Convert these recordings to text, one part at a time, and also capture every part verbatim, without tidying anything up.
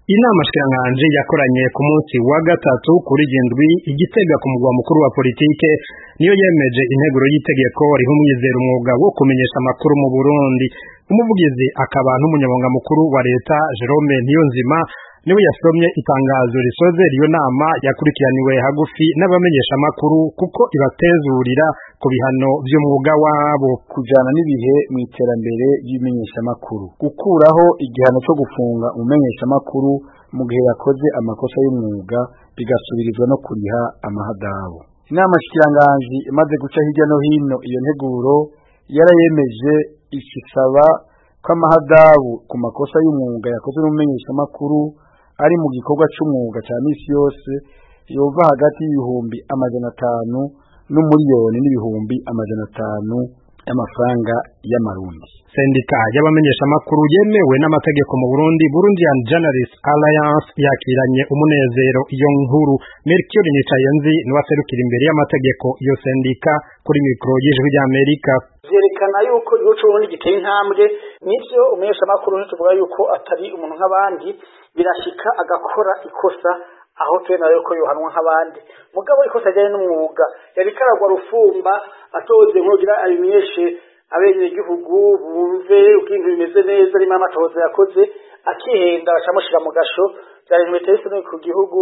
Inama shikiranganje yakoranye ku munsi wa gatatu kuri gendwi igitega ku mugwa mukuru wa politike niyo yemeje integuro y'itegeko riha umwizero umwuga wo kumenyesha amakuru mu Burundi. Umuvugizi akaba n'umunyamabanga mukuru wa leta Jerome Niyonzima niwe yasomye itangazo risoze iyo nama yakurikiraniwe hagufi n'abamenyesha amakuru kuko ibatezurira ku bihano by'umwuga wabo kujana n'ibihe mu iterambere y'imenyesha amakuru, gukuraho igihano cyo gufunga umumenyesha amakuru mu gihe yakoze amakosa y'umwuga bigasubirizwa no kuriha amahadabu. Inama shikiranganje imaze guca hirya no hino iyo nteguro yarayemeje isaba ko amahadabu ku makosa y'umwuga yakoze n'umumenyesha amakuru ari mu gikorwa c'umwuga ca misi yose yova hagati y'ibihumbi amajana atanu n'umuriyoni n'ibihumbi amajana atanu y'amafaranga y'amarundi. Sendika y'abamenyesha amakuru yemewe n'amategeko mu Burundi, Burundian Journalist Alliance, yakiranye umunezero iyo nkuru. Mercure Nicayenzi niwe aserukira imbere y'amategeko iyo sendika kuri mikro y'Ijwi ry'Amerika. Vyerekana yuko igihugu c'Uburundi giteye intambwe, nivyo umumenyesha amakuru ntituvuga yuko atari umuntu nk'abandi, birashika agakora ikosa aho tena yuko yohanwa nk'abandi. Mugabo ikosa ryari n'umwuga, yari karagwa rufumba atoze nkugira abimenyeshe abenye igihugu bumve ukintu bimeze neza ari mama atoze yakoze akihenda bacamushira mu gasho byari metese ku gihugu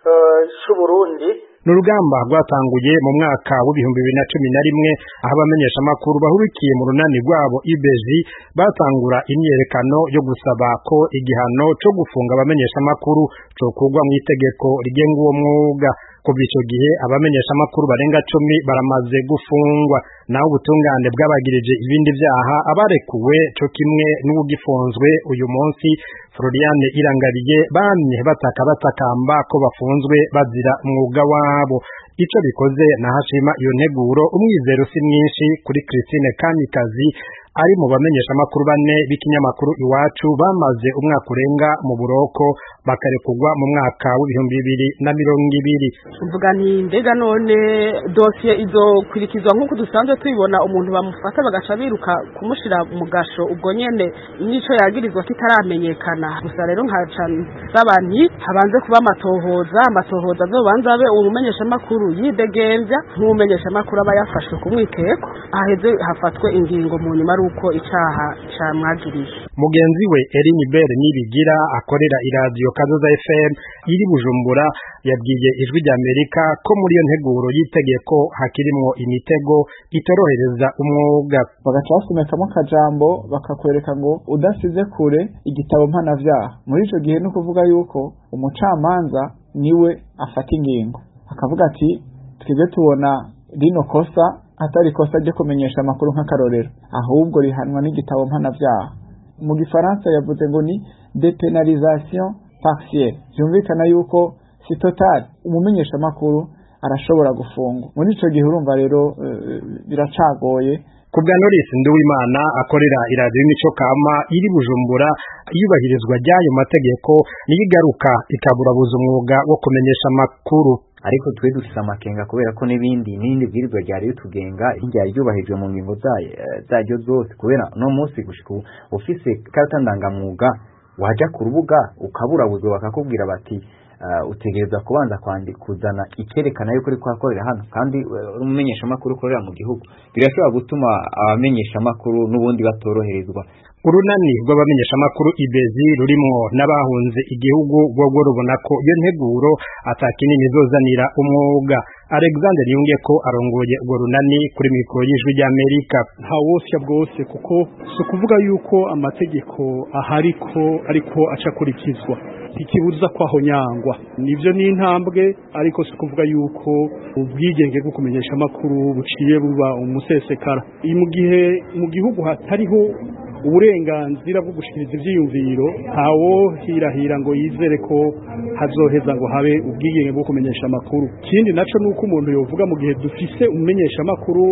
c'u Burundi. N'urugamba rwatanguye mu mwaka w'ibihumbi bibiri na cumi na rimwe aho abamenyesha amakuru bahurikiye mu runani rwabo I B J batangura imyerekano yo gusaba ko igihano cyo gufunga abamenyesha amakuru cokugwa mu itegeko rigenga uwo mwuga. Kuva ico gihe abamenyesha amakuru barenga cumi baramaze gufungwa, naho ubutungane bwabagirije ibindi vyaha abarekuwe co kimwe n'ugifunzwe uyu munsi Floriane Irangariye bamye bataka batakamba ko bafunzwe bazira umwuga wabo. Ico bikoze na hashima iyo nteguro umwizero si mwinshi kuri Christine Kamikazi ari mu bamenyesha amakuru bane b'ikinyamakuru Iwacu bamaze umwaka urenga mu buroko bakarekugwa mu mwaka w'ibihumbi bibiri na mirongo ibiri. Mvuga nti mbega none dossier izokurikizwa nk'uko dusanzwe tubibona, umuntu bamufata bagaca biruka kumushira mu gasho ubwo nyene nico yagirizwa kitaramenyekana. Gusa rero nkaca sabanti habanze kuba amatohoza amatohoza azobanza abe umumenyesha amakuru yidegemvya nk'umumenyesha amakuru aba yafashwe kumwikeko aheze hafatwe ingingo mu nyuma uko icaha camwagiriye. Mugenzi we Erin Bere nibigira akorera iradio Kazoza F M iri Bujumbura yabwiye Ijwi ry'Amerika ko muri iyo nteguro y'itegeko hakirimwo imitego itorohereza umwuga. Bagaca basomekamo akajambo bakakwereka ngo udasize kure igitabo mpanavyaha. Muri ico gihe no kuvuga yuko umucamanza niwe afata ingingo akavuga ati twebwe tubona rino kosa atari kosa ryo kumenyesha amakuru nk'akarorero, ahubwo rihanwa n'igitabo mpanavyaha. Mu gifaransa yavuze ngo ni depenalisation partielle, byumvikana yuko si total umumenyesha amakuru arashobora gufungwa. Muri ico gihe urumva rero uh, biracagoye. Kubwa Norris Nduwimana akorera iradio Imico Kama iri Bujumbura, iyubahirizwa ry'ayo mategeko niyigaruka ikaburabuza umwuga wo kumenyesha amakuru. Ariko twe dufise amakenga kubera ko n'ibindi n'indi bwirizwa ryari yutugenga ryari ryubahijwe mu ngingo zaryo zose, kubera no munsi gushika ufise karata ndangamwuga waja ku rubuga ukaburabuzwa bakakubwira bati uh, utegereza kubanza kwandikuzana ikerekana yuko uri kwakorera hano kandi umumenyesha amakuru ukorera mu gihugu. Birashobora gutuma abamenyesha amakuru n'ubundi batoroherezwa. Urunani rw'abamenyesha amakuru I B J rurimwo n'abahunze igihugu rwo rubona ko iyo nteguro atakinini izozanira umwuga. Alexander Yungeko arongoye urwo runani kuri mikoro y'Ijwi ry'Amerika. Nta wosya bwose kuko so kuvuga yuko amategeko ahariko ariko acakurikizwa ikibuza kwaho nyangwa, nivyo ni intambwe, ariko so kuvuga yuko ubwigenge bwo kumenyesha amakuru buciye buba umusesekara. Mu gihe mu gihugu hatariho uburenganzira bwo gushikiriza ivyiyumviro, ntawo hirahira ngo yizere ko hazoheza ngo habe ubwigenge bwo kumenyesha amakuru. Kindi naco nuko umuntu yovuga mu gihe dufise umumenyesha amakuru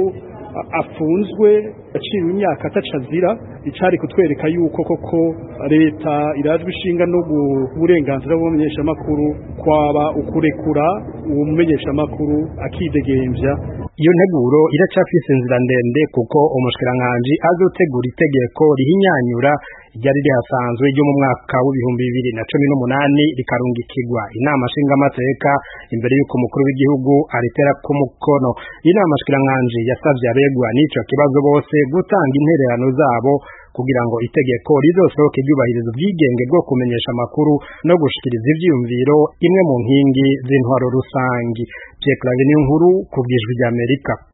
afunzwe aciwe imyaka atacazira, icari kutwereka yuko koko leta irazwi ishinga no uburenganzira bw'umumenyesha amakuru kwaba ukurekura uwo mumenyesha amakuru akidegemvya. iyo nteguro iracafise inzira ndende kuko umushikiranganji azotegura itegeko rihinyanyura ryari rihasanzwe ryo mu mwaka w'ibihumbi bibiri na cumi n'umunani rikarungikirwa inama nshingamateka imbere y'uko umukuru w'igihugu aritera ku mukono. Inama nshikiranganji yasavye abegwa n'ico kibazo bose gutanga intererano zabo kugira ngo itegeko rizosohoke ryubahiriza ubwigenge bwo kumenyesha amakuru no gushikiriza ivyiyumviro, imwe mu nkingi z'intwaro rusangi. Pierre Claver Niyonkuru, ku bw'Ijwi ry'Amerika.